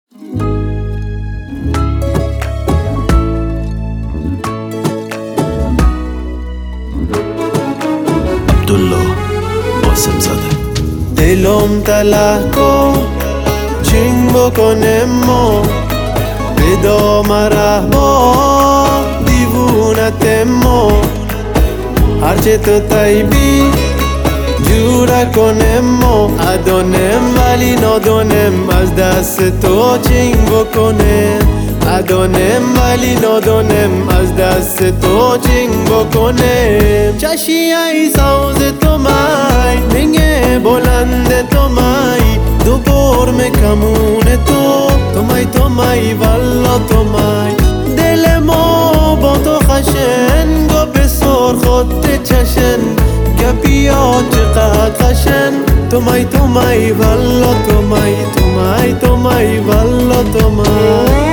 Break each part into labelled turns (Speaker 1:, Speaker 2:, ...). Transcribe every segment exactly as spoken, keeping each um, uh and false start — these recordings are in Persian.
Speaker 1: عبدالله قاسم زاده.
Speaker 2: دلم تله کن چنگ بکنه ما به دام رهبا دیوونت ما هرچه تو طیبی جوره کنم ما ادانم ولی نادانم از دست تو چنگ بکنم ادانم ولی نادانم از دست تو چنگ بکنم چشی ای سوز تو مای منگه بلند تو مای دو برم کمون تو تو مای تو مای والا تو مای دل ما با تو خشن گو بسر خود چشن گپیا چقدر خشن تو مای تو مای والا تو مای تو مای تو مای والا تو مای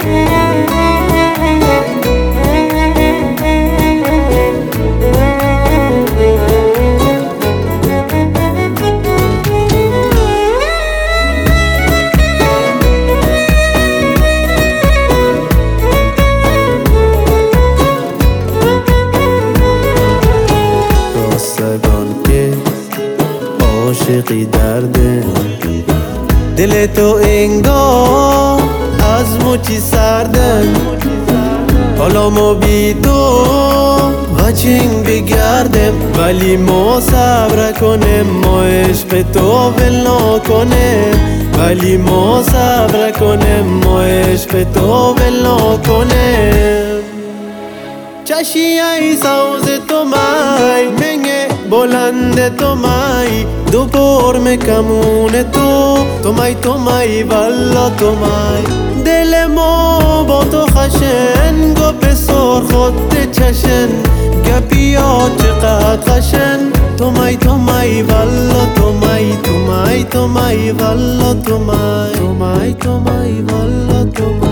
Speaker 2: عاشقی درده دل تو انگار از مچی سردن حالا ما بی تو وچنگ بگردم ولی ما صبر کنم ما عشق تو ول نکنم ولی ما صبر کنم ما عشق تو ول نکنم چشی ای سوز تو مای منگه بلند تو مای دو برم کمون تو تو مای تو مای والا تو مای دل ما با تو خشن گو بسر خود چشن گپیا چقدر خشن تو مای تو مای والا تو مای تو مای تو مای والا تو مای تو مای تو مای والا تو مای